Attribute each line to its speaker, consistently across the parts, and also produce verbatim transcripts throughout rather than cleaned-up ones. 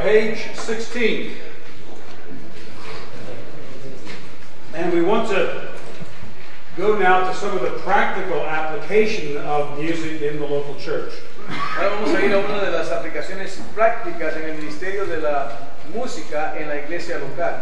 Speaker 1: page sixteen. And we want to go now to some of the practical application of music in the local church.
Speaker 2: Ahora vamos a ir a una de las aplicaciones prácticas en el ministerio de la música en la iglesia local.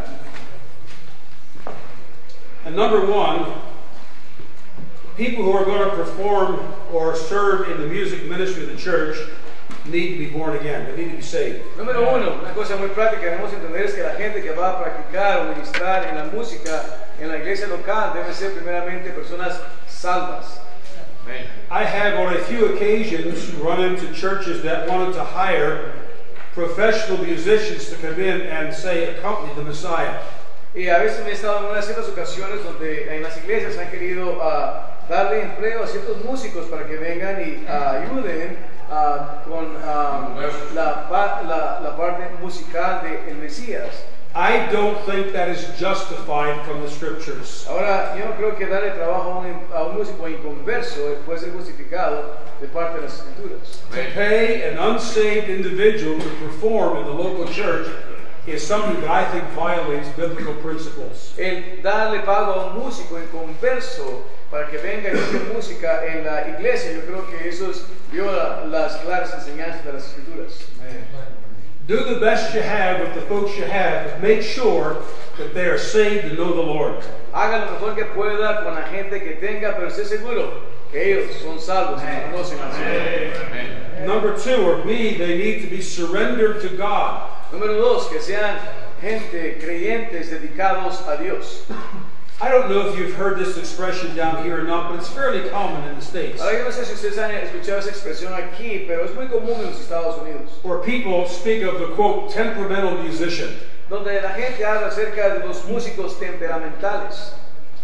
Speaker 1: And number one, people who are going to perform or serve in the music ministry of the church need to be born again. They need to be saved.
Speaker 2: Número uno, una cosa muy práctica que debemos entender es que la gente que va a practicar o ministrar en la música en la iglesia local deben ser primeramente personas salvas.
Speaker 1: Amen. I have on a few occasions run into churches that wanted to hire professional musicians to come in and say accompany the Messiah.
Speaker 2: Y a veces me he estado en unas ciertas ocasiones donde en las iglesias han querido uh, darle empleo a ciertos músicos para que vengan y uh, ayuden uh, con um, la, la, la parte musical de el Mesías.
Speaker 1: I don't think that is justified from the scriptures.
Speaker 2: Ahora, yo no creo que darle trabajo a un, a un músico inconverso puede ser justificado de parte de las escrituras.
Speaker 1: To pay an unsaved individual to perform in the local church is something that I think violates biblical principles.
Speaker 2: El darle pago a un músico inconverso para que venga y toque música en la iglesia, yo creo que eso es, viola las claras enseñanzas de las escrituras.
Speaker 1: Amen. Do the best you have with the folks you have, but make sure that they are saved and know the Lord.
Speaker 2: Haga lo mejor que pueda con la gente que tenga, pero esté seguro que ellos son salvos y conocen al Señor.
Speaker 1: Number two, or B, they need to be surrendered to God.
Speaker 2: Número dos, que sean gente creyentes dedicados a Dios.
Speaker 1: I don't know if you've heard this expression down here or not, but it's fairly common in the States.
Speaker 2: Ahora yo no sé si ustedes han escuchado esa expresión aquí, pero es muy común en los Estados Unidos.
Speaker 1: Where people speak of the, quote, temperamental musician.
Speaker 2: Donde la gente habla acerca de los músicos temperamentales.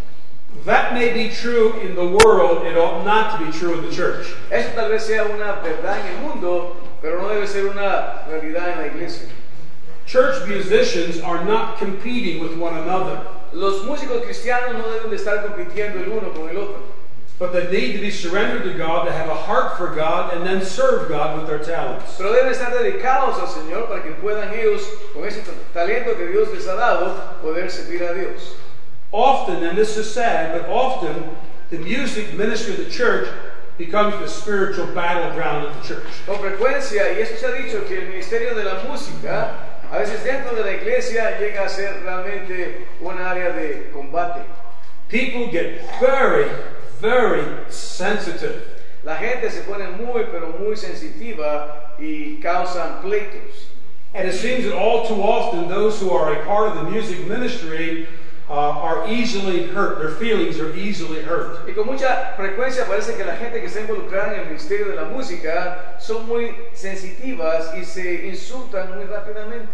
Speaker 1: That may be true in the world, it ought not to be true in the church.
Speaker 2: Eso tal vez sea una verdad en el mundo, pero no debe ser una realidad en la iglesia.
Speaker 1: Church musicians are not competing with one another.
Speaker 2: Los músicos cristianos no deben de estar compitiendo el uno con el otro.
Speaker 1: But they need to be surrendered to God, to have a heart for God, and then serve God with their talents.
Speaker 2: Pero deben estar dedicados al Señor para que puedan ellos, con ese talento que Dios les ha dado, poder servir a Dios.
Speaker 1: Often, and this is sad, but often the music ministry of the church becomes the spiritual battleground of the church.
Speaker 2: Con frecuencia, y eso se ha dicho, que el ministerio de la música, a veces dentro de la iglesia, llega a ser realmente un área de combate.
Speaker 1: People get very, very sensitive.
Speaker 2: La gente se pone muy, pero muy sensitiva y causan pleitos.
Speaker 1: And it seems that all too often those who are a part of the music ministry uh, are easily hurt. Their feelings are easily hurt.
Speaker 2: Y con mucha frecuencia parece que la gente que está involucrada en el ministerio de la música son muy sensitivas y se insultan muy rápidamente.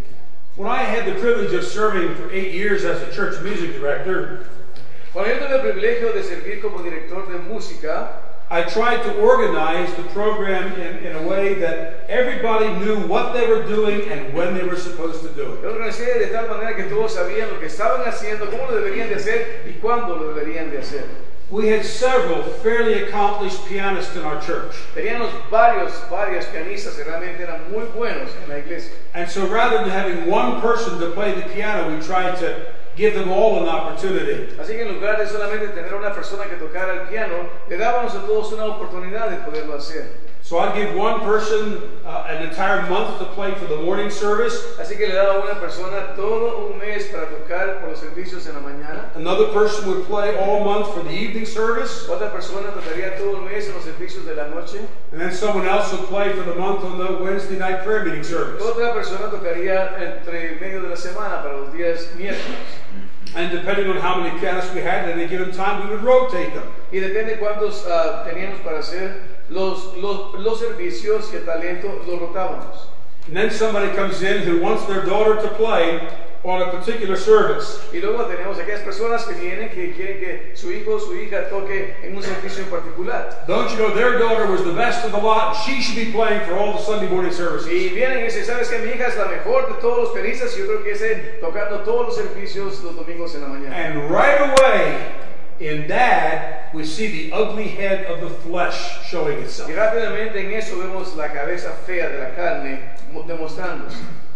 Speaker 1: When I had the privilege of serving for eight years as a church music director,
Speaker 2: cuando yo tuve el privilegio de servir como director de música,
Speaker 1: I tried to organize the program in, in a way that everybody knew what they were doing and when they were supposed to do it.
Speaker 2: Yo organizé de tal manera que todos sabían lo que estaban haciendo, cómo lo deberían de hacer y cuándo lo deberían de hacer.
Speaker 1: We had several fairly accomplished pianists in our church.
Speaker 2: Teníamos varios, varios pianistas que realmente eran muy buenos en la iglesia.
Speaker 1: And so rather than having one person to play the piano, we tried to give them all an opportunity.
Speaker 2: Así que en lugar de solamente tener una persona que tocara el piano, le dábamos a todos una oportunidad de poderlo hacer.
Speaker 1: So I'd give one person uh, an entire month to play for the morning service.
Speaker 2: Así que le daba a una persona todo un mes para tocar por los servicios en la mañana.
Speaker 1: Another person would play all month for the evening service.
Speaker 2: Otra persona tocaría todo el mes en los servicios de la noche.
Speaker 1: And then someone else would play for the month on the Wednesday night prayer meeting service.
Speaker 2: Otra persona tocaría entre medio de la semana para los días miércoles.
Speaker 1: And depending on how many pianists we had at any given time, we would rotate them.
Speaker 2: Y depende cuántos uh, teníamos para hacer los, los, los servicios y el talento, los rotábamos.
Speaker 1: And then somebody comes in who wants their daughter to play on a particular service.
Speaker 2: Y luego tenemos aquellas personas que vienen que quieren que su hijo o su hija toque en un servicio en particular.
Speaker 1: Don't you know their daughter was the best of the lot? She should be playing for all the Sunday morning services.
Speaker 2: Y vienen y dicen, ¿sabes que mi hija es la mejor de todos los pianistas? Y yo creo que es tocando todos los servicios los domingos en la mañana.
Speaker 1: And right away, in that, we see the ugly head of the flesh showing itself.
Speaker 2: Y rápidamente en eso vemos la cabeza fea de la carne demostrándose.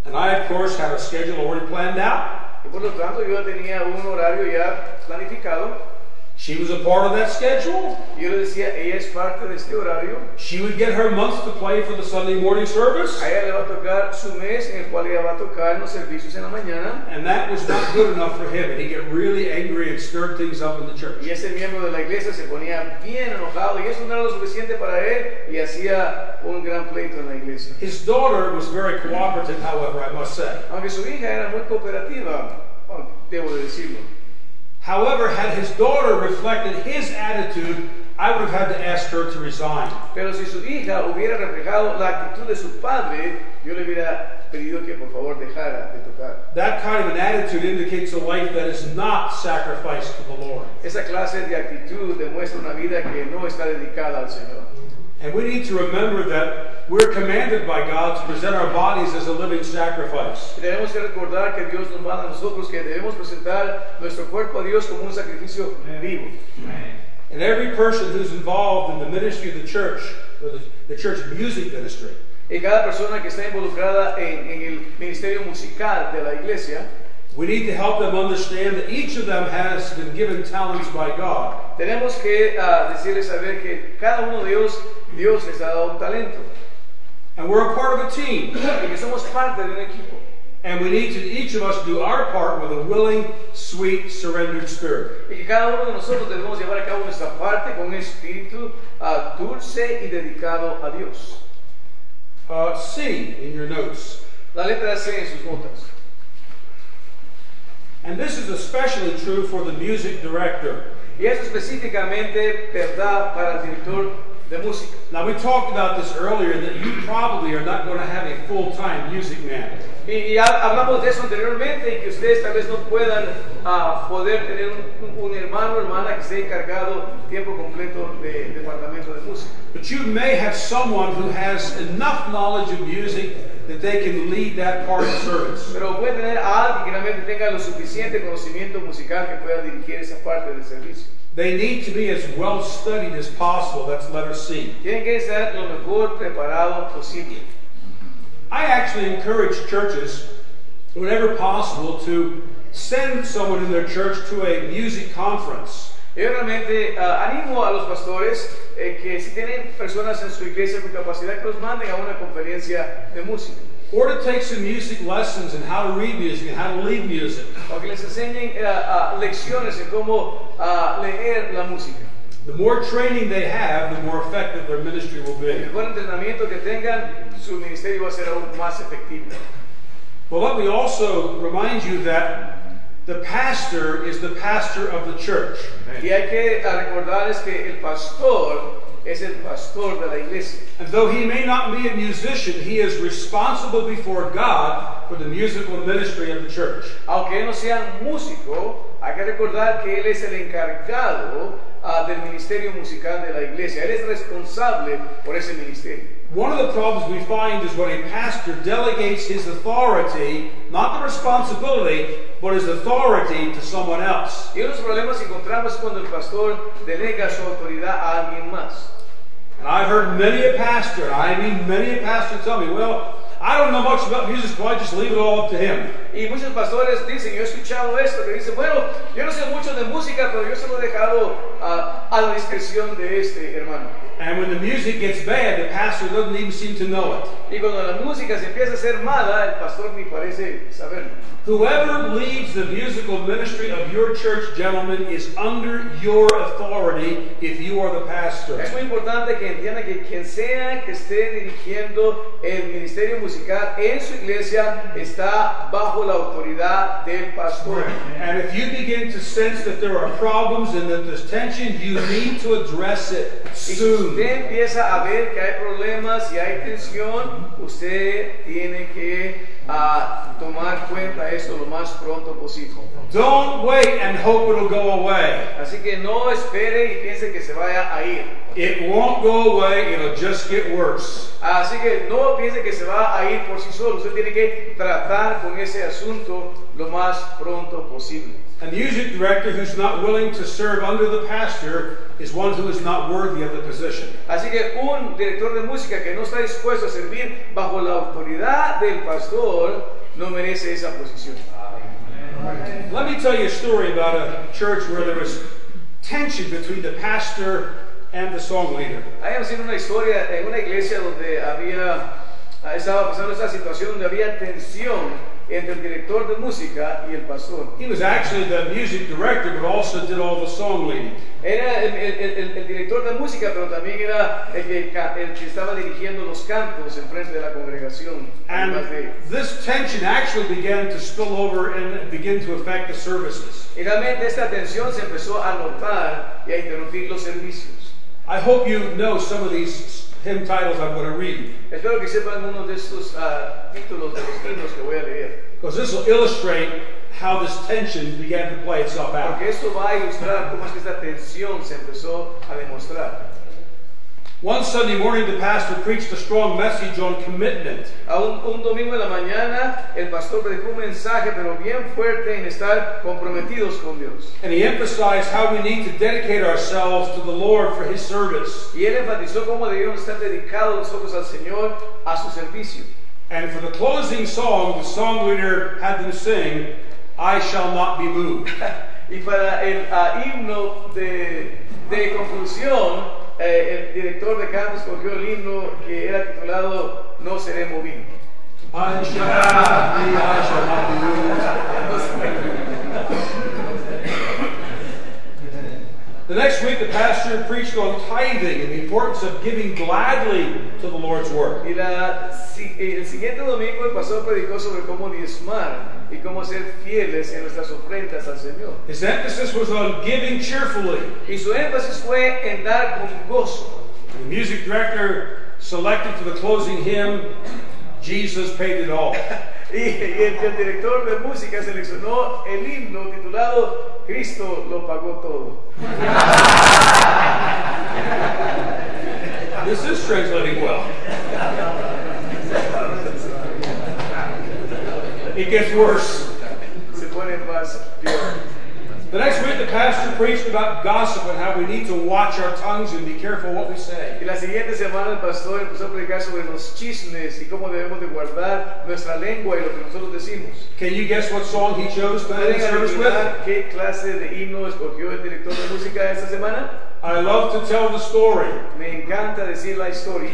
Speaker 1: And I, of course, had a schedule already planned out.
Speaker 2: Y por lo tanto yo tenía un horario ya planificado.
Speaker 1: She was a part of that schedule.
Speaker 2: Yo le decía, ella es parte de este horario.
Speaker 1: She would get her months to play for the Sunday morning service.
Speaker 2: A ella le va a tocar su mes en el cual ella va a tocar en los servicios en la mañana.
Speaker 1: And that was not good enough for him. And he'd get really angry and stirred things up in the church.
Speaker 2: Y ese miembro de la iglesia se ponía bien enojado y eso no era lo suficiente para él y hacía un gran pleito en la iglesia.
Speaker 1: His daughter was very cooperative, however, I must say.
Speaker 2: Aunque su hija era muy cooperativa, debo de decirlo.
Speaker 1: However, had his daughter reflected his attitude, I would have had to ask her to resign.
Speaker 2: Pero si su hija hubiera reflejado la actitud de su padre, yo le hubiera pedido que por favor dejara de tocar.
Speaker 1: That kind of an attitude indicates a life that is not sacrificed to the Lord.
Speaker 2: Esa clase de actitud demuestra una vida que no está dedicada al Señor.
Speaker 1: And we need to remember that we're commanded by God to present our bodies as a living sacrifice.
Speaker 2: Y debemos que recordar que Dios nos manda a nosotros que debemos presentar nuestro cuerpo a Dios como un sacrificio vivo.
Speaker 1: And every person who's involved in the ministry of the church, or the, the church music ministry,
Speaker 2: Y cada persona que está involucrada en, en el ministerio musical de la iglesia,
Speaker 1: we need to help them understand that each of them has been given talents by God.
Speaker 2: tenemos que uh, decirles saber que cada uno de ellos, Dios les ha dado un talento.
Speaker 1: And we're a part of a team.
Speaker 2: Y que somos parte de un equipo.
Speaker 1: And we need to, each of us, do our part with a willing, sweet, surrendered spirit.
Speaker 2: Y que cada uno de nosotros debemos llevar a cabo nuestra parte con un espíritu uh, dulce y dedicado a Dios.
Speaker 1: Uh, C in your notes.
Speaker 2: La letra C en sus notas.
Speaker 1: And this is especially true for the music director.
Speaker 2: Y eso específicamente verdad para el director de música.
Speaker 1: Now, we talked about this earlier, that you probably are not going to have a full-time music man.
Speaker 2: Y, y hablamos de eso anteriormente y que ustedes tal vez no puedan uh, poder tener un, un hermano o hermana que esté encargado tiempo completo del departamento de música.
Speaker 1: But you may have someone who has enough knowledge of music that they can lead that part of the service.
Speaker 2: Pero puede tener a alguien que realmente tenga lo suficiente conocimiento musical que pueda dirigir esa parte del servicio.
Speaker 1: They need to be as well studied as possible. That's letter C.
Speaker 2: Tienen que estar lo mejor preparado posible.
Speaker 1: I actually encourage churches, whenever possible, to send someone in their church to a music conference.
Speaker 2: Yo realmente uh, animo a los pastores eh, que si tienen personas en su iglesia con capacidad que los manden a una conferencia de música.
Speaker 1: Or to take some music lessons and how to read music and how to lead music.
Speaker 2: O que les enseñen uh, uh, lecciones en cómo uh, leer la música.
Speaker 1: The more training they have, the more effective their ministry will be.
Speaker 2: El buen entrenamiento que tengan, su ministerio va a ser aún más efectivo.
Speaker 1: Well, let me also remind you that the pastor is the pastor of the church.
Speaker 2: Y hay que uh, recordarles que el pastor es el pastor de la iglesia.
Speaker 1: And though he may not be a musician, he is responsible before God for the musical ministry of the church.
Speaker 2: Aunque él no sea músico, hay que recordar que él es el encargado uh, del ministerio musical de la iglesia. Él es responsable por ese ministerio.
Speaker 1: One of the problems we find is when a pastor delegates his authority, not the responsibility, but his authority to someone else.
Speaker 2: Y unos problemas que encontramos cuando el pastor delega su autoridad a alguien más.
Speaker 1: And I've heard many a pastor, I mean many a pastor tell me, well, I don't know much about music, so I just leave it all up to him.
Speaker 2: Y muchos pastores dicen, yo he escuchado esto, que dicen, bueno, yo no sé mucho de música, pero yo se lo he dejado uh, a la discreción de este hermano.
Speaker 1: And when the music gets bad, the pastor doesn't even seem to know it.
Speaker 2: Y cuando la música se empieza a hacer mala, el pastor ni parece saberlo.
Speaker 1: Whoever leads the musical ministry of your church, gentlemen, is under your authority if you are the pastor.
Speaker 2: Es muy importante que entiendan que quien sea que esté dirigiendo el ministerio musical en su iglesia está bajo la autoridad del pastor.
Speaker 1: And if you begin to sense that there are problems and that there's tension, you need to address it
Speaker 2: Y si
Speaker 1: soon.
Speaker 2: usted empieza a ver que hay problemas y hay tensión, usted tiene que uh, tomar cuenta de esto lo más pronto posible.
Speaker 1: Don't wait and hope it'll go away.
Speaker 2: Así que no espere y piense que se vaya a ir.
Speaker 1: It won't go away, it'll just get worse.
Speaker 2: Así que no piense que se va a ir por sí solo. Usted tiene que tratar con ese asunto lo más pronto posible.
Speaker 1: A music director who's not willing to serve under the pastor is one who is not worthy of the position.
Speaker 2: Así que un director de música que no está dispuesto a servir bajo la autoridad del pastor no merece esa posición.
Speaker 1: Let me tell you a story about a church where there was tension between the pastor and the song leader.
Speaker 2: Hay una historia en una iglesia donde había, estaba pasando esta situación donde había tensión entre el director de música y el pastor.
Speaker 1: He was actually the music director, but also did all the song leading.
Speaker 2: Era el, el, el, el director de música, pero también era el que, el que estaba dirigiendo los cantos en frente de la congregación.
Speaker 1: And this tension actually began to spill over and begin to affect the services.
Speaker 2: Y realmente esta tensión se empezó a notar y a interrumpir los servicios.
Speaker 1: I hope you know some of these hymn titles I'm going to read.
Speaker 2: Espero que sepan algunos de estos uh, títulos de los himnos que voy a leer.
Speaker 1: Because this will illustrate how this tension began to play itself out.
Speaker 2: Porque esto va a ilustrar cómo es que esta tensión se empezó a demostrar.
Speaker 1: One Sunday morning, the pastor preached a strong message on commitment.
Speaker 2: A un, un domingo en la mañana, el pastor predicó un mensaje, pero bien fuerte en estar comprometidos con Dios.
Speaker 1: And he emphasized how we need to dedicate ourselves to the Lord for His service.
Speaker 2: Y él enfatizó cómo debíamos estar dedicados nosotros al Señor a su servicio.
Speaker 1: And for the closing song, the song leader had them sing, "I shall not be moved."
Speaker 2: Y para el uh, himno de, de conclusión, Eh, el director de canto escogió el himno que era titulado No seré movido.
Speaker 1: I shall not be, I shall not be moved. The next week, the pastor preached on tithing and the importance of giving gladly to the Lord's work.
Speaker 2: Y la, si, el siguiente domingo, el pastor predicó sobre cómo diezmar y cómo ser fieles en nuestras ofrendas al Señor.
Speaker 1: His emphasis was on giving cheerfully.
Speaker 2: Y su énfasis fue en dar con gozo.
Speaker 1: The music director selected for the closing hymn, "Jesus Paid It All."
Speaker 2: y, y el, el director de música seleccionó el himno titulado Cristo lo pagó todo.
Speaker 1: This is translating well. It gets worse.
Speaker 2: Se pone más peor.
Speaker 1: The next week, the pastor preached about gossip and how we need to watch our tongues and be careful what we say.
Speaker 2: Y la siguiente semana el pastor empezó a predicar sobre los chismes y cómo debemos de guardar nuestra lengua y lo que nosotros decimos.
Speaker 1: Can you guess what song he chose to end the service with?
Speaker 2: ¿Qué clase de himno escogió el director de música esta semana?
Speaker 1: I love to tell the story.
Speaker 2: Me encanta decir la historia.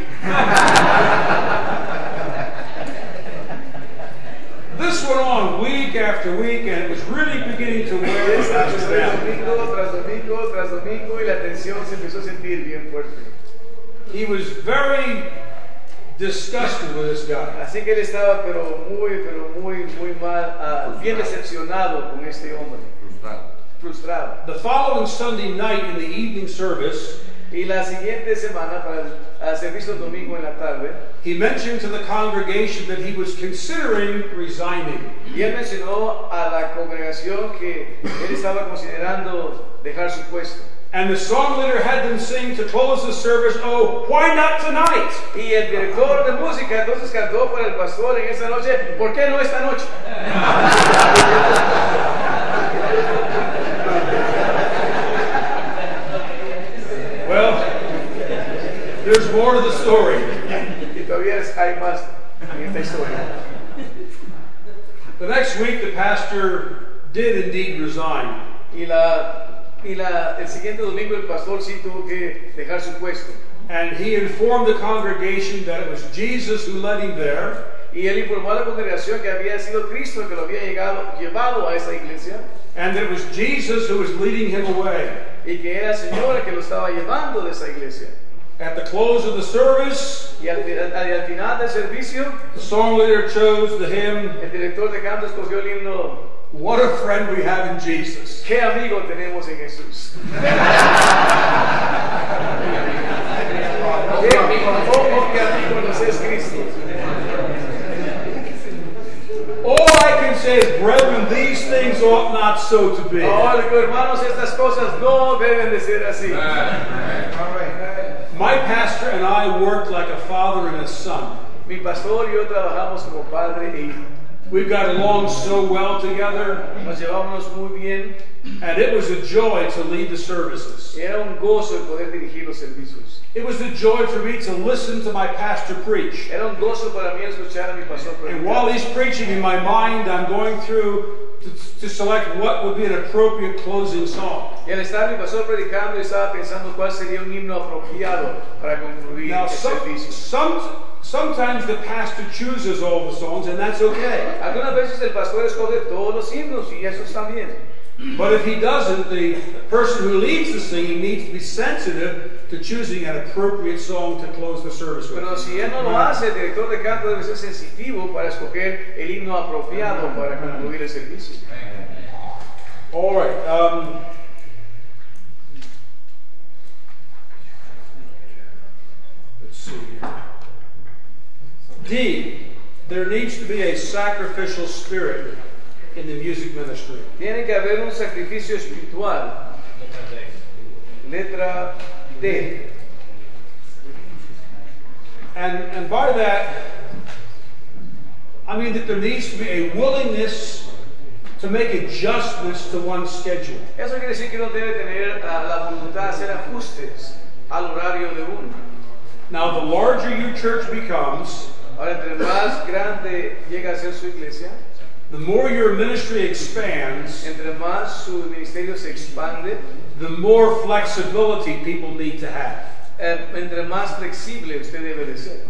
Speaker 1: This went on week after week, and it was really beginning to wear us down.
Speaker 2: Domingo tras domingo tras domingo, y la tensión se empezó a sentir bien fuerte.
Speaker 1: He was very disgusted with this guy.
Speaker 2: Así que él estaba, pero muy, pero muy, muy mal, uh, bien decepcionado con este hombre. Frustrado.
Speaker 1: The following Sunday night in the evening service,
Speaker 2: y la siguiente semana para el uh, servicio del domingo en la tarde,
Speaker 1: he mentioned to the congregation that he was considering resigning.
Speaker 2: Y él mencionó a la congregación que él estaba considerando dejar su puesto.
Speaker 1: And the song leader had them sing to close the service, "Oh, why not tonight?"
Speaker 2: Y el director de música entonces cantó para el pastor en esa noche, ¿por qué no esta noche?
Speaker 1: Well, there's more to the story.
Speaker 2: Y todavía hay más en esta historia.
Speaker 1: The next week, the pastor did indeed resign.
Speaker 2: Y la y la el siguiente domingo el pastor sí tuvo que dejar su puesto.
Speaker 1: And he informed the congregation that it was Jesus who led him there.
Speaker 2: Y él informó a la congregación que había sido Cristo el que lo había llegado, llevado a esa iglesia.
Speaker 1: And that it was Jesus who was leading him away.
Speaker 2: Y que era el Señor el que lo estaba llevando de esa iglesia.
Speaker 1: At the close of the service,
Speaker 2: y al, al, al final del servicio,
Speaker 1: the song leader chose the hymn,
Speaker 2: el director de canto escogió el himno,
Speaker 1: "What a Friend We Have in Jesus."
Speaker 2: ¿Qué amigo tenemos en Jesús? ¿Qué amigo, oh, qué amigo nos es Cristo?
Speaker 1: All I can say is, brethren, these things ought not so to be.
Speaker 2: Oh, hermanos, estas cosas no deben de ser así.
Speaker 1: My pastor and I worked like a father and a son.
Speaker 2: Mi pastor y yo trabajamos como padre e hijo.
Speaker 1: We've got along so well together,
Speaker 2: Nos llevábamos muy bien.
Speaker 1: and it was a joy to lead the services.
Speaker 2: Era un gozo el poder dirigir los servicios.
Speaker 1: It was a joy for me to listen to my pastor preach.
Speaker 2: Era un gozo para mí escuchar a mi pastor
Speaker 1: And
Speaker 2: predicar.
Speaker 1: while he's preaching, in my mind, I'm going through to, to select what would be an appropriate closing song.
Speaker 2: Y al estar mi pastor predicando, yo estaba pensando cuál sería un himno apropiado para concluir
Speaker 1: Now,
Speaker 2: el
Speaker 1: some,
Speaker 2: servicio.
Speaker 1: some, sometimes the pastor chooses all the songs, and that's okay.
Speaker 2: Algunas veces el pastor escoge todos los himnos y eso está bien.
Speaker 1: But if he doesn't, the person who leads the singing needs to be sensitive to choosing an appropriate song to close the service with.
Speaker 2: Pero si él no lo hace, el director de canto debe ser sensitivo para escoger el himno apropiado para concluir el servicio.
Speaker 1: All right. Um, let's see here. D. There needs to be a sacrificial spirit in the music ministry.
Speaker 2: Tiene que haber un sacrificio espiritual. Letra D.
Speaker 1: And, and by that, I mean that there needs to be a willingness to make adjustments to one's schedule.
Speaker 2: Eso quiere decir que uno debe tener uh, la voluntad de hacer ajustes al horario de uno.
Speaker 1: Now, the larger your church becomes,
Speaker 2: Ahora, entre más grande llega a ser su iglesia,
Speaker 1: the more your ministry expands,
Speaker 2: entre más su ministerio se expande,
Speaker 1: the more flexibility people need to have.
Speaker 2: eh, entre más flexible usted debe de ser.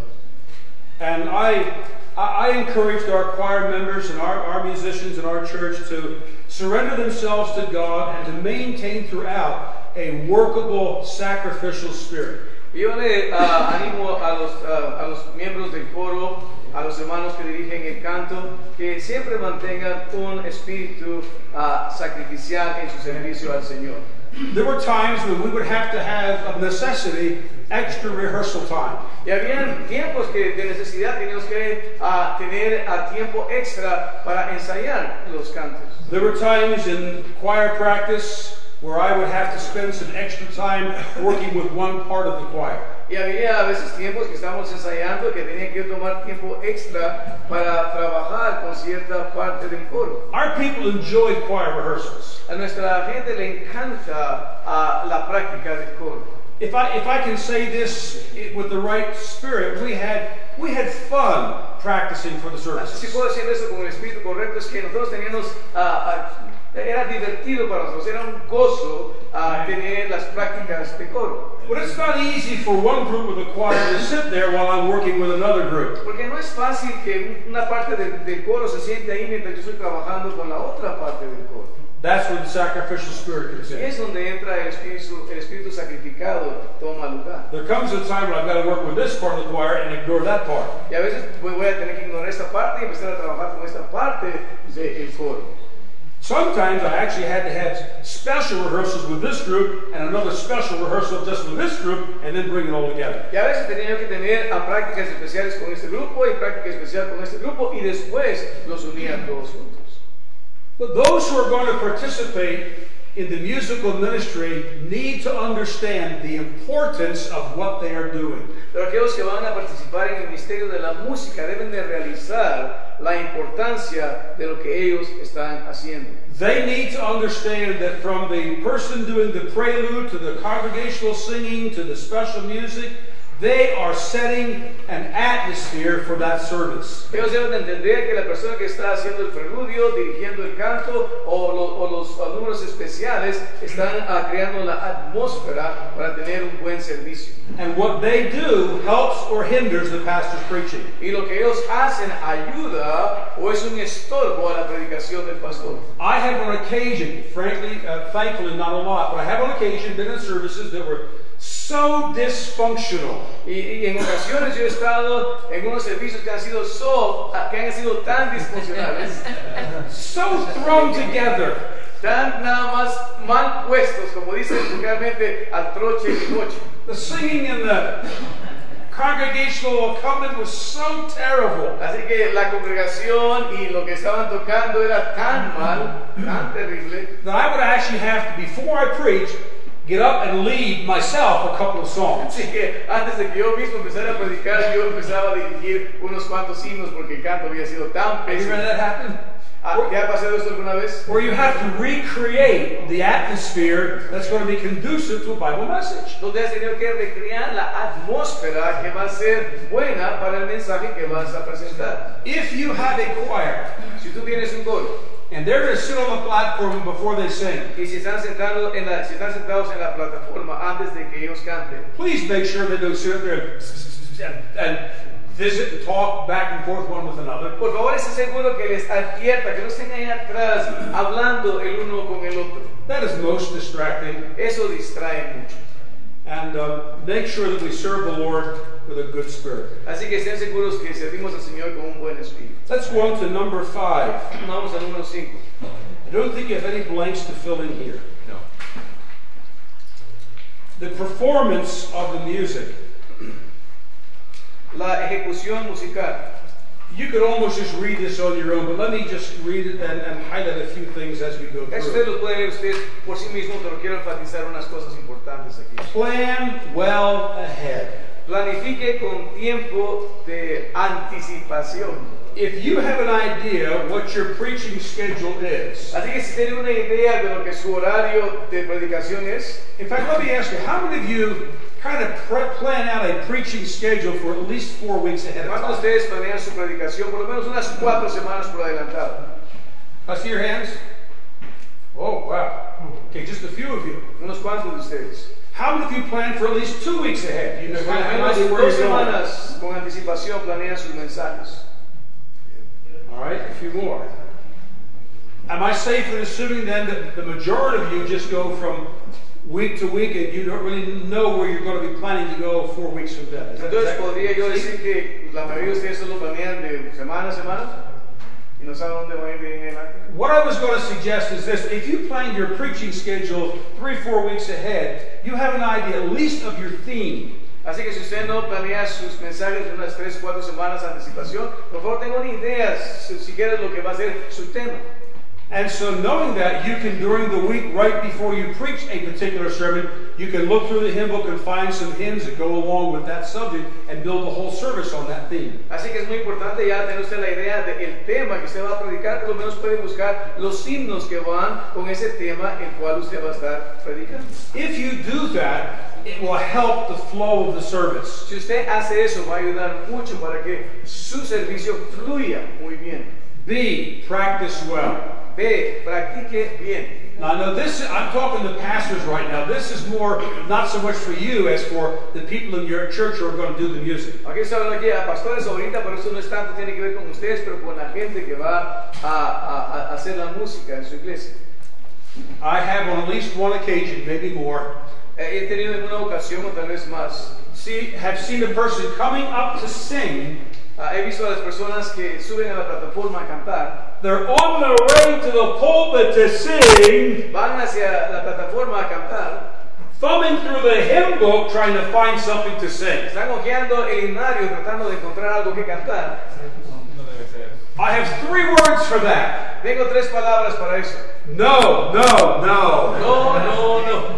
Speaker 1: And I, I I encouraged our choir members and our, our musicians in our church to surrender themselves to God and to maintain throughout a workable sacrificial spirit.
Speaker 2: Yo le uh, animo a los, uh, a los miembros del coro, a los hermanos que dirigen el canto, que siempre mantengan un espíritu uh, sacrificial en su servicio al Señor.
Speaker 1: There were times when we would have to have, of necessity, extra rehearsal time.
Speaker 2: Y habían tiempos que de necesidad teníamos que uh, tener a tiempo extra para ensayar los cantos.
Speaker 1: There were times in choir practice where I would have to spend some extra time working with one part of the choir.
Speaker 2: Y había a veces tiempos que estábamos ensayando que tenía que tomar tiempo extra para trabajar con cierta parte del coro.
Speaker 1: Our people enjoyed choir rehearsals.
Speaker 2: A nuestra gente le encanta uh, la práctica del coro.
Speaker 1: If I if I can say this with the right spirit, we had we had fun practicing for the
Speaker 2: Si
Speaker 1: services.
Speaker 2: puedo decir eso con el espíritu correcto, es que nosotros teníamos, uh, uh, era divertido para nosotros, era un gozo uh, tener las prácticas de coro.
Speaker 1: But it's not easy for one group of the choir to sit there while I'm working with another group.
Speaker 2: Porque no es fácil que una parte del, del coro se siente ahí mientras yo estoy trabajando con la otra parte del coro.
Speaker 1: That's where the sacrificial spirit comes
Speaker 2: Y
Speaker 1: in.
Speaker 2: es donde entra el espíritu, el espíritu sacrificado, toma lugar.
Speaker 1: There comes a time when I've got to work with this part of the choir and ignore that part.
Speaker 2: Y a veces voy voy a tener que ignorar esta parte y empezar a trabajar con esta parte del coro.
Speaker 1: Sometimes I actually had to have special rehearsals with this group and another special rehearsal just with this group and then bring it all together.
Speaker 2: Y a veces tenía que tener a prácticas especiales con este grupo y práctica especial con este grupo y después los unía todos juntos.
Speaker 1: But those who are going to participate in the musical ministry need to understand the importance of what they are doing.
Speaker 2: Pero aquellos que van a participar en el ministerio de la música deben de realizar la importancia de lo que ellos están haciendo.
Speaker 1: They need to understand that from the person doing the prelude to the congregational singing to the special music, they are setting an atmosphere for that service.
Speaker 2: Ellos deben de entender que la persona que está haciendo el preludio, dirigiendo el canto o, lo, o los o números especiales están uh, creando la atmósfera para tener un buen servicio.
Speaker 1: And what they do helps or hinders the pastor's preaching.
Speaker 2: Y lo que ellos hacen ayuda o es un estorbo a la predicación del pastor.
Speaker 1: I have on occasion, frankly, uh, thankfully not a lot, but I have on occasion been in services that were so dysfunctional.
Speaker 2: Y, y en ocasiones yo he estado en unos servicios que han sido so, que han sido tan disfuncionales,
Speaker 1: So thrown together.
Speaker 2: tan nada más mal puestos, como dicen vulgarmente, al troche y moche.
Speaker 1: The singing in the congregational accompaniment was so terrible.
Speaker 2: Así que la congregación y lo que estaban tocando era tan mal, tan terrible,
Speaker 1: That I would actually have to, before I preach, get up and lead myself a couple of songs.
Speaker 2: Así que antes de que yo mismo empezara a predicar, yo empezaba a dirigir unos cuantos himnos porque el canto había sido tan
Speaker 1: Have you
Speaker 2: pésimo.
Speaker 1: ever that happen?
Speaker 2: Ah, ¿te ha pasado esto alguna vez?
Speaker 1: Where you have to recreate the atmosphere that's going to be conducive to a Bible message.
Speaker 2: Donde has tenido que recrear la atmósfera que va a ser buena para el mensaje que vas a presentar.
Speaker 1: If you have a choir
Speaker 2: Si tú tienes un coro
Speaker 1: and they're going to sit on the platform before they sing,
Speaker 2: y si están, sentados en la, si están sentados en la plataforma antes de que ellos canten,
Speaker 1: please make sure they don't sit there and, and visit and talk back and forth one with another.
Speaker 2: por favor esté seguro que les advierta, que no estén ahí atrás hablando el uno con el otro.
Speaker 1: That is most distracting.
Speaker 2: Eso distrae mucho.
Speaker 1: And uh, make sure that we serve the Lord with a good spirit.
Speaker 2: Así que estén seguros que servimos al Señor con un buen espíritu.
Speaker 1: Let's go on to number five.
Speaker 2: Vamos al número cinco.
Speaker 1: I don't think you have any blanks to fill in here.
Speaker 2: No.
Speaker 1: The performance of the music.
Speaker 2: La ejecución musical.
Speaker 1: You could almost just read this on your own, but let me just read it and, and highlight a few things as we go
Speaker 2: Eso
Speaker 1: through.
Speaker 2: ustedes lo pueden leer ustedes por sí mismos, pero quiero enfatizar unas cosas importantes aquí.
Speaker 1: Plan well ahead.
Speaker 2: Planifique con tiempo de anticipación.
Speaker 1: If you have an idea what your preaching schedule is,
Speaker 2: Así que si tienen una idea de lo que su horario de predicación es,
Speaker 1: in fact, let me ask you, how many of you kind of pre- plan out a preaching schedule for at least four weeks ahead of
Speaker 2: ¿cuántos de
Speaker 1: time?
Speaker 2: ustedes planean su predicación por lo menos unas cuatro semanas por adelantado?
Speaker 1: I see your hands. Oh, wow. Okay, just a few of you.
Speaker 2: Unos cuantos de ustedes.
Speaker 1: How many of you plan for at least two weeks ahead? You know,
Speaker 2: Por lo
Speaker 1: kind of
Speaker 2: menos
Speaker 1: idea where
Speaker 2: dos
Speaker 1: you're going.
Speaker 2: semanas con anticipación planean sus mensajes.
Speaker 1: All right, a few more. Am I safe in assuming then that the majority of you just go from week to week and you don't really know where you're going to be planning to go four weeks from then? Is that- is
Speaker 2: Entonces
Speaker 1: that-
Speaker 2: podría yo decir que la mayoría de ustedes solo planean de semana a semana y no saben dónde van a ir bien adelante.
Speaker 1: What I was going to suggest is this. If you plan your preaching schedule three, four weeks ahead, you have an idea at least of your theme.
Speaker 2: Así que si usted no planea sus mensajes de unas tres, cuatro semanas de anticipación, por favor tenga una idea si, si quiere lo que va a ser su tema.
Speaker 1: And so knowing that, you can, during the week, right before you preach a particular sermon, you can look through the hymn book and find some hymns that go along with that subject and build the whole service on that theme.
Speaker 2: Así que es muy importante ya tener usted la idea del tema que usted va a predicar, por lo menos puede buscar los himnos que van con ese tema el cual usted va a estar predicando.
Speaker 1: If you do that, it will help the flow of the service.
Speaker 2: Si usted hace eso, va a ayudar mucho para que su servicio fluya muy bien.
Speaker 1: B, practice well.
Speaker 2: B, practique bien.
Speaker 1: Now, I know this, I'm talking to pastors right now. This is more, not so much for you as for the people in your church who are going to do the music.
Speaker 2: Aquí estoy hablando aquí a pastores ahorita, pero eso no es tanto, tiene que ver con ustedes, pero con la gente que va a, a, a hacer la música en su iglesia.
Speaker 1: I have on at least one occasion, maybe more,
Speaker 2: Eh, He tenido en una ocasión o tal vez más.
Speaker 1: see, have seen a person coming up to sing.
Speaker 2: Ah, he visto a las personas que suben a la plataforma a cantar,
Speaker 1: They're on their way to the pulpit to sing,
Speaker 2: van hacia la plataforma a cantar,
Speaker 1: thumbing through the hymn book trying to find something to sing.
Speaker 2: están hojeando el himnario tratando de encontrar algo que cantar.
Speaker 1: I have three words for that.
Speaker 2: Tengo tres palabras para eso.
Speaker 1: No, no, no.
Speaker 2: No, no, no.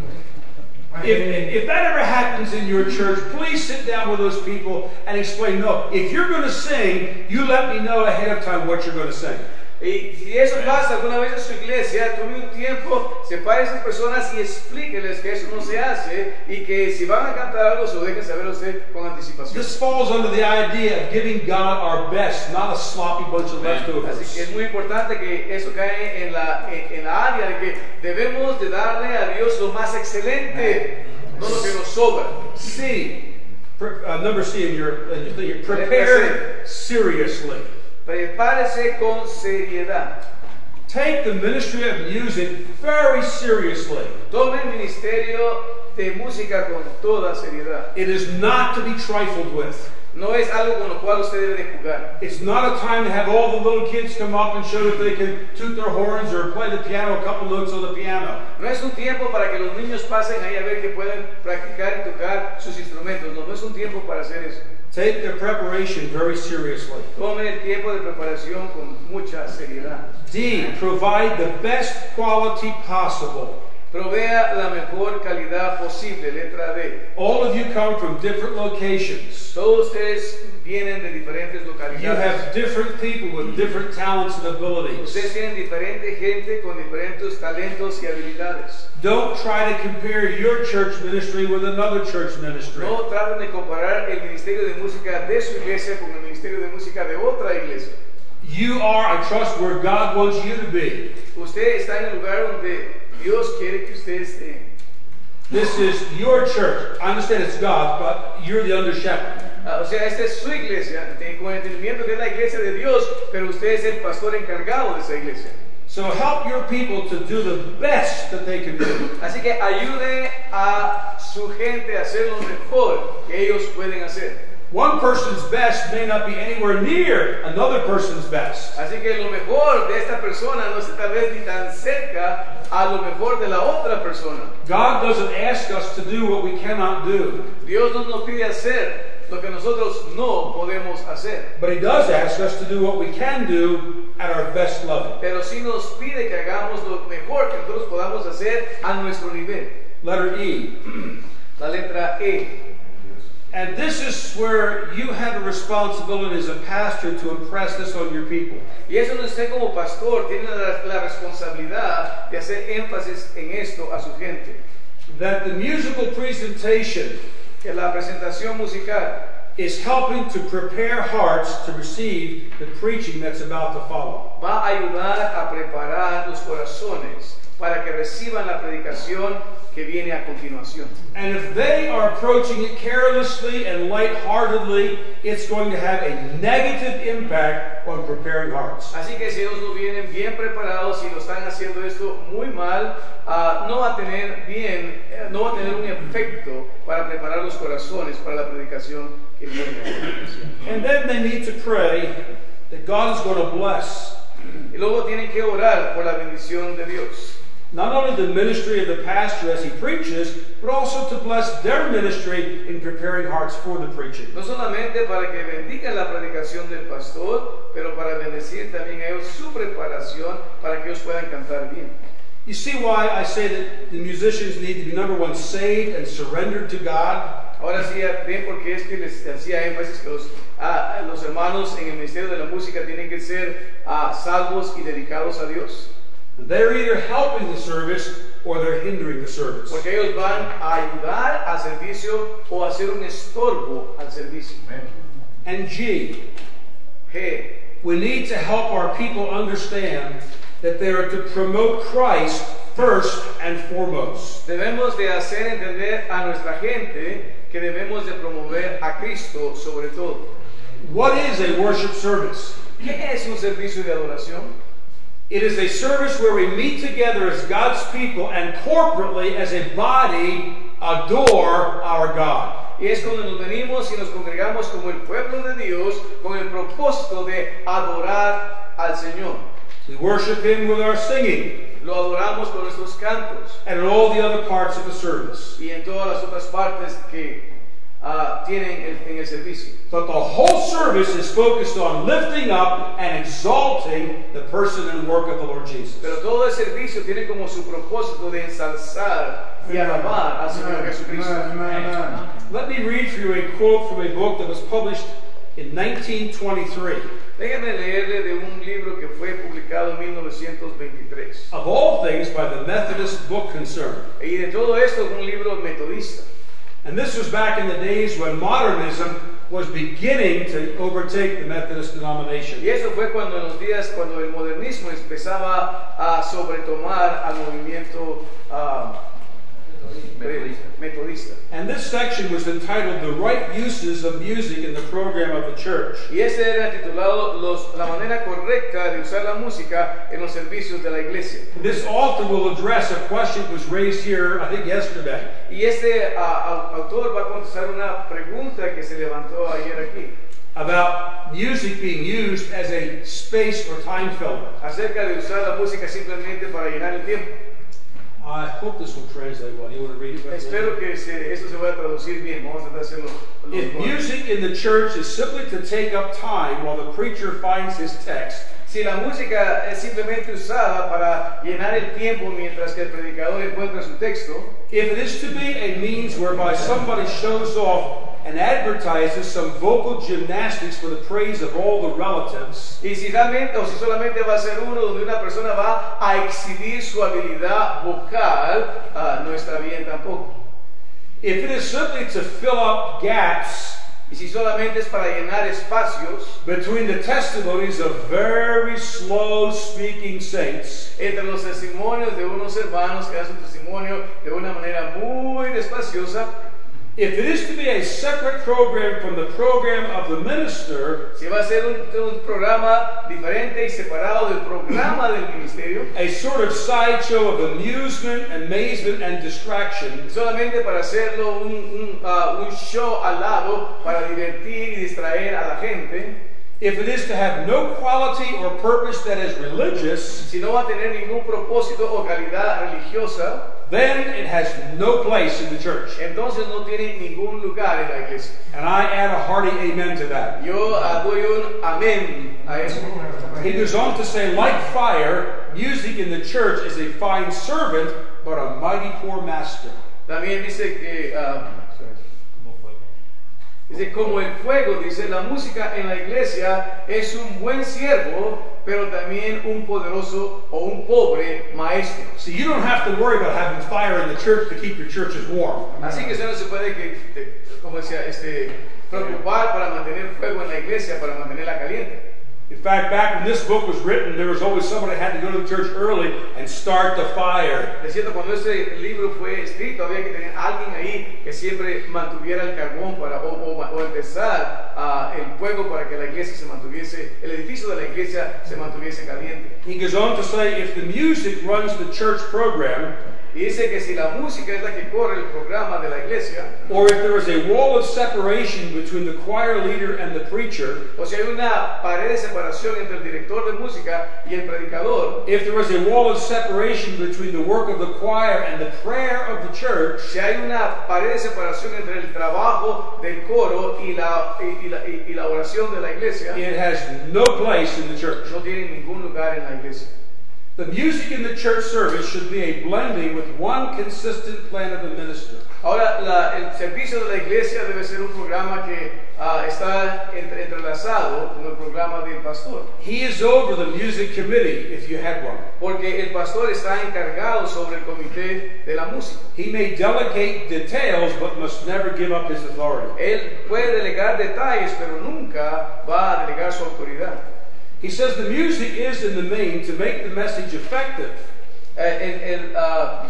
Speaker 1: If, if that ever happens in your church, please sit down with those people and explain, no, if you're going to sing, you let me know ahead of time what you're going to sing.
Speaker 2: Y si eso pasa alguna vez en su iglesia, tome un tiempo, separe a esas personas y explíqueles que eso no se hace y que si van a cantar algo, se lo dejen saber a usted con anticipación.
Speaker 1: This falls under the idea of giving God our best, not a sloppy bunch of
Speaker 2: Así que
Speaker 1: leftovers.
Speaker 2: es muy importante que eso cae en la, en, en la área de que debemos de darle a Dios lo más excelente, no lo que nos sobra.
Speaker 1: C, pre- uh, number C in your, uh, your thing, prepare seriously.
Speaker 2: Prepárese con seriedad.
Speaker 1: Take the ministry of music very seriously.
Speaker 2: Tome el ministerio de música con toda seriedad.
Speaker 1: It is not to be trifled with.
Speaker 2: No es algo con lo cual usted debe de jugar.
Speaker 1: It's not a time to have all the little kids come up and show that they can toot their horns or play the piano, a couple notes on the piano.
Speaker 2: No es un tiempo para que los niños pasen ahí a ver que pueden practicar y tocar sus instrumentos. No, no es un tiempo para hacer eso.
Speaker 1: Take their preparation very seriously.
Speaker 2: Tome el tiempo de preparación con mucha seriedad.
Speaker 1: D, provide the best quality possible.
Speaker 2: Provea la mejor calidad posible, letra D.
Speaker 1: All of you come from different locations.
Speaker 2: Todos ustedes vienen de diferentes
Speaker 1: You
Speaker 2: localidades.
Speaker 1: have different people with different talents and abilities.
Speaker 2: Ustedes tienen diferente gente con diferentes talentos y habilidades.
Speaker 1: Don't try to compare your church ministry with another church ministry.
Speaker 2: No traten de comparar el ministerio de música de su iglesia con el ministerio de música de otra iglesia.
Speaker 1: You are, I trust, where God wants you to be.
Speaker 2: Usted está en el lugar donde Dios quiere que usted esté.
Speaker 1: This is your church. I understand it's God, but you're the under shepherd.
Speaker 2: Uh, o sea, esta es su iglesia, con el entendimiento que es la iglesia de Dios, pero usted es el pastor encargado de esa iglesia.
Speaker 1: So help your people to do the best that they can do.
Speaker 2: Así que ayude a su gente a hacer lo mejor que ellos pueden hacer.
Speaker 1: One person's best may not be anywhere near another person's best.
Speaker 2: Así que lo mejor de esta persona no está tal vez ni tan cerca a lo mejor de la otra persona.
Speaker 1: God doesn't ask us to do what we cannot do.
Speaker 2: Dios no nos pide hacer lo que nosotros no podemos hacer.
Speaker 1: But He does ask us to do what we can do at our best level.
Speaker 2: Pero sí nos pide que hagamos lo mejor que nosotros podamos hacer a nuestro nivel.
Speaker 1: Letter E.
Speaker 2: La letra E.
Speaker 1: And this is where you have a responsibility as a pastor to impress this on your people.
Speaker 2: Y eso donde usted como pastor tiene la, la responsabilidad de hacer énfasis en esto a su gente.
Speaker 1: That the musical presentation
Speaker 2: Que la presentación musical
Speaker 1: is helping to prepare hearts to receive the preaching that's about to follow.
Speaker 2: va a ayudar a preparar los corazones para que reciban la predicación que viene a continuación.
Speaker 1: And if they are approaching it carelessly and lightheartedly, it's going to have a negative impact on preparing hearts.
Speaker 2: Así que si ellos no vienen bien preparados y lo están haciendo esto muy mal, uh, no va a tener bien, no va a tener un efecto para preparar los corazones para la predicación que viene a continuación.
Speaker 1: And then they need to pray that God is going to bless
Speaker 2: Y luego tienen que orar por la bendición de Dios.
Speaker 1: not only the ministry of the pastor as he preaches, but also to bless their ministry in preparing hearts for the preaching.
Speaker 2: No solamente para que bendigan la predicación del pastor, pero para bendecir también a ellos su preparación para que ellos puedan cantar bien.
Speaker 1: You see why I say that the musicians need to be, number one, saved and surrendered to God?
Speaker 2: Ahora sí, ven por qué es que les hacía énfasis que los, ah, los hermanos en el ministerio de la música tienen que ser ah, salvos y dedicados a Dios.
Speaker 1: They're either helping the service or they're hindering the service.
Speaker 2: Porque ellos van a ayudar al servicio o a ser un estorbo al servicio.
Speaker 1: And G,
Speaker 2: G.
Speaker 1: we need to help our people understand that they are to promote Christ first and foremost.
Speaker 2: Debemos de hacer entender a nuestra gente que debemos de promover a Cristo sobre todo.
Speaker 1: What is a worship service?
Speaker 2: ¿Qué es un servicio de adoración?
Speaker 1: It is a service where we meet together as God's people and corporately as a body adore our God.
Speaker 2: Y es cuando nos venimos y nos congregamos como el pueblo de Dios con el propósito de adorar al Señor.
Speaker 1: We worship Him with our singing
Speaker 2: Lo adoramos con nuestros cantos
Speaker 1: and in all the other parts of the service.
Speaker 2: y en todas las otras partes que uh, tienen el, en el servicio.
Speaker 1: But the whole service is focused on lifting up and exalting the person and work of the Lord Jesus.
Speaker 2: Pero todo el servicio tiene como su propósito de ensalzar y alabar al Señor Jesucristo.
Speaker 1: Let me read for you a quote from a book that was published in nineteen twenty-three.
Speaker 2: Déjenme leerle de un libro que fue publicado en mil novecientos veintitrés.
Speaker 1: Of all things, by the Methodist Book Concern.
Speaker 2: Y de todo esto es un libro metodista.
Speaker 1: And this was back in the days when modernism was beginning to overtake the Methodist denomination.
Speaker 2: Y eso fue cuando en los días cuando el modernismo empezaba a sobretomar al movimiento uh, metodista. metodista.
Speaker 1: And this section was entitled The Right Uses of Music in the Program of the Church.
Speaker 2: Y este era titulado los, La manera correcta de usar la música en los servicios de la iglesia.
Speaker 1: This author will address a question that was raised here, I think, yesterday.
Speaker 2: Y este uh, autor va a contestar una pregunta que se levantó ayer aquí.
Speaker 1: About music being used as a space or time filler.
Speaker 2: Acerca de usar la música simplemente para llenar el tiempo.
Speaker 1: I hope this will translate well. You want to read it?
Speaker 2: Espero que se, eso se vaya a traducir bien. Vamos a tratar de hacerlo.
Speaker 1: If music in the church is simply to take up time while the preacher finds his text,
Speaker 2: Si la música es simplemente usada para llenar el tiempo mientras que el predicador encuentra su texto,
Speaker 1: if it is to be a means whereby somebody shows off and advertises some vocal gymnastics for the praise of all the relatives,
Speaker 2: y si realmente o si solamente va a ser uno donde una persona va a exhibir su habilidad vocal, uh, no está bien tampoco.
Speaker 1: if it is simply to fill up gaps
Speaker 2: Y si solamente es para llenar espacios
Speaker 1: between the testimonies of very slow speaking saints,
Speaker 2: entre los testimonios de unos hermanos que hacen testimonio de una manera muy despaciosa,
Speaker 1: if it is to be a separate program from the program of the minister,
Speaker 2: si va a ser un, un programa diferente y separado del programa del ministerio,
Speaker 1: a sort of sideshow of amusement, amazement, and distraction,
Speaker 2: solamente para hacerlo un, un, uh, un show al lado para divertir y distraer a la gente,
Speaker 1: if it is to have no quality or purpose that is religious,
Speaker 2: si no va a tener ningún propósito o calidad religiosa,
Speaker 1: then it has no place in the church.
Speaker 2: entonces no tiene ningún lugar en la iglesia.
Speaker 1: And I add a hearty amen to that.
Speaker 2: Yo uh, doy un amén a eso.
Speaker 1: He goes on to say, like fire, music in the church is a fine servant, but a mighty poor master.
Speaker 2: También dice que uh, dice como el fuego, dice la música en la iglesia es un buen siervo, pero también un poderoso o un pobre maestro.
Speaker 1: So you don't have to worry about having fire in the church to keep your churches warm.
Speaker 2: Así que usted no se puede que, que, como decía, este, preocupar para mantener fuego en la iglesia, para mantenerla caliente.
Speaker 1: In fact, back when this book was written, there was always somebody had to go to the church early and start the fire.
Speaker 2: Es cierto, cuando este libro fue escrito, había que tener alguien ahí que siempre mantuviera el carbón para, o, o, o empezar uh, el fuego para que la iglesia se mantuviese, el edificio de la iglesia se mantuviese caliente.
Speaker 1: He goes on to say, if the music runs the church program,
Speaker 2: Y dice que si la música es la que corre el programa de la iglesia,
Speaker 1: or if there is a wall of separation between the choir leader and the preacher,
Speaker 2: o si hay una pared de separación entre el director de música y el predicador,
Speaker 1: if there is a wall of separation between the work of the choir and the prayer of the church,
Speaker 2: si hay una pared de separación entre el trabajo del coro y la, y, y la, y, y la oración de la iglesia,
Speaker 1: it has no place in the church.
Speaker 2: no tiene ningún lugar en la iglesia.
Speaker 1: The music in the church service should be a blending with one consistent plan of the minister.
Speaker 2: Ahora, la, el servicio de la iglesia debe ser un programa que uh, está entre, entrelazado con el programa del pastor.
Speaker 1: He is over the music committee, if you had one.
Speaker 2: Porque el pastor está encargado sobre el comité de la música.
Speaker 1: He may delegate details, but must never give up his authority.
Speaker 2: Él puede delegar detalles, pero nunca va a delegar su autoridad.
Speaker 1: He says the music is in the main to make the message effective.
Speaker 2: Uh, el, el, uh,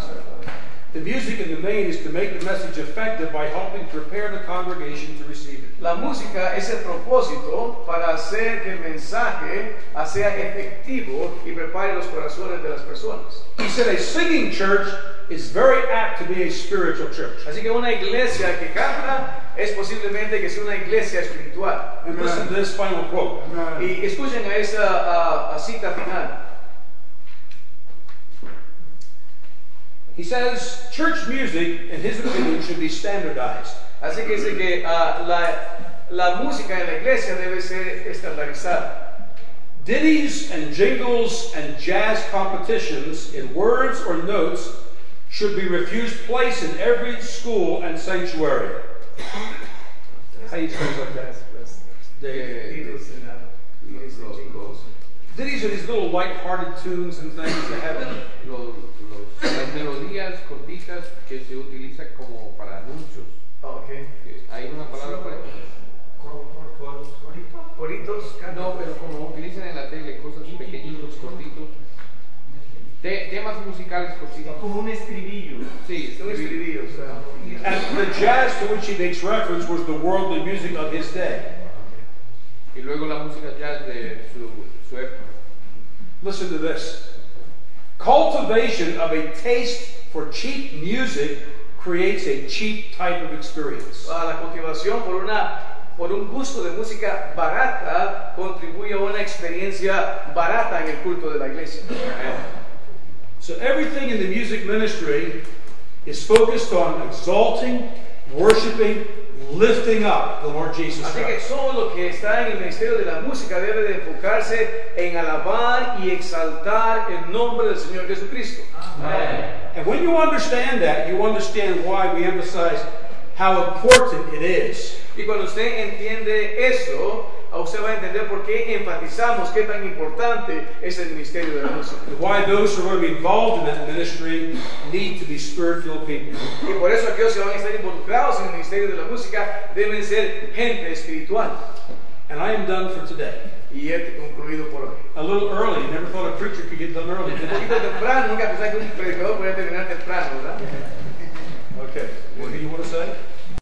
Speaker 1: The music in the main is to make the message effective by helping prepare the congregation to receive it.
Speaker 2: La música es el propósito para hacer que el mensaje sea efectivo y prepare los corazones de las personas.
Speaker 1: He said a singing church is very apt to be a spiritual church.
Speaker 2: Así que una iglesia que canta es posiblemente que sea una iglesia espiritual.
Speaker 1: And listen to this final quote.
Speaker 2: Y escuchen a esa uh, a cita final.
Speaker 1: He says church music, in his opinion, should be standardized.
Speaker 2: Así que dice que uh, la, la música en la iglesia debe ser estandarizada.
Speaker 1: Ditties and jingles and jazz competitions in words or notes should be refused place in every school and sanctuary. How do you translate that? The, ditties are these little light-hearted tunes and things that have
Speaker 3: los, los, las melodías cortitas que se utiliza como para anuncios.
Speaker 2: Okay.
Speaker 3: Hay una palabra para
Speaker 2: Coritos.
Speaker 3: No, pero como utilizan en la tele cosas pequeñitos, cortitos. Te, temas musicales cortitos.
Speaker 2: Como un estribillo.
Speaker 3: Sí,
Speaker 2: un estribillo. O sea.
Speaker 1: And the jazz to which he makes reference was the worldly music of his day.
Speaker 3: Y luego la música jazz de su, su época.
Speaker 1: Listen to this. Cultivation of a taste for cheap music creates a cheap type of experience.
Speaker 2: Ah, la cultivación por una por un gusto de música barata contribuye a una experiencia barata en el culto de la iglesia.
Speaker 1: So everything in the music ministry is focused on exalting, worshiping, lifting up the Lord Jesus
Speaker 2: Así que
Speaker 1: Christ.
Speaker 2: todo lo que está en el ministerio de la música debe de enfocarse en alabar y exaltar el nombre del Señor Jesucristo.
Speaker 1: And when you understand that, you understand why we emphasize how important it is.
Speaker 2: Y cuando usted entiende eso, usted va a entender por qué enfatizamos qué tan importante es el ministerio de la música.
Speaker 1: Why those who are going to be involved in that ministry need to be spirit-filled people.
Speaker 2: Y por eso aquellos que van a estar involucrados en el ministerio de la música deben ser gente espiritual.
Speaker 1: And I am done for today.
Speaker 2: Y he concluido por hoy.
Speaker 1: A little early. Never thought a preacher could get done early, did
Speaker 2: Un
Speaker 1: you?
Speaker 2: poquito temprano, nunca pensé que un predicador podía terminar temprano, ¿verdad?
Speaker 1: Okay. What do you want to say?